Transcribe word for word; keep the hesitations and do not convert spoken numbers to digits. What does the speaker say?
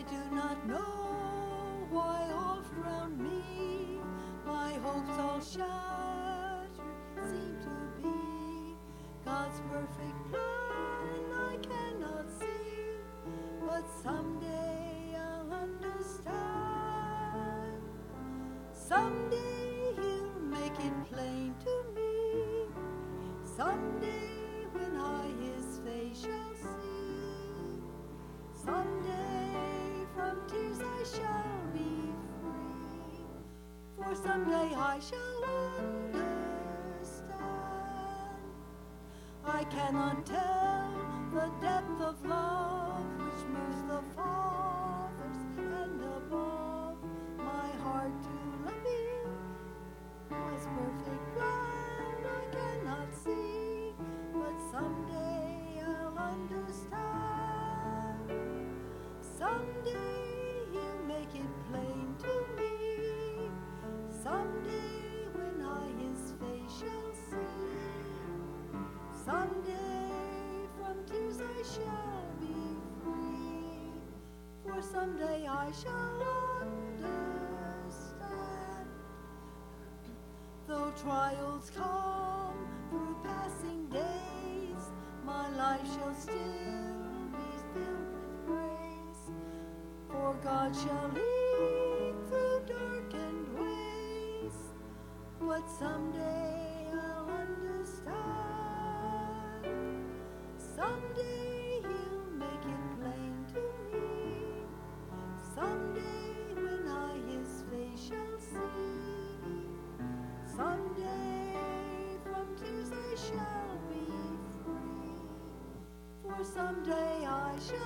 I do not know why oft round me my hopes all shattered seem to be. God's perfect plan I cannot see, but someday I'll understand. Someday He'll make it plain to me. Someday when I His face shall see. Someday from tears I shall be free. For someday I shall understand. I cannot tell the depth of love which moves the fathers and above my heart to love Him. His perfect plan I cannot see, but someday I'll understand. Someday He'll make it plain to me. Someday when I His face shall see. Someday from tears I shall be free. For someday I shall understand. Though trials come through passing days, my life shall still be filled with grace. For God shall lead through darkened ways, but someday I'll understand. Someday He'll make it plain to me. Someday when I His face shall see. Someday from tears I shall be free. For someday I shall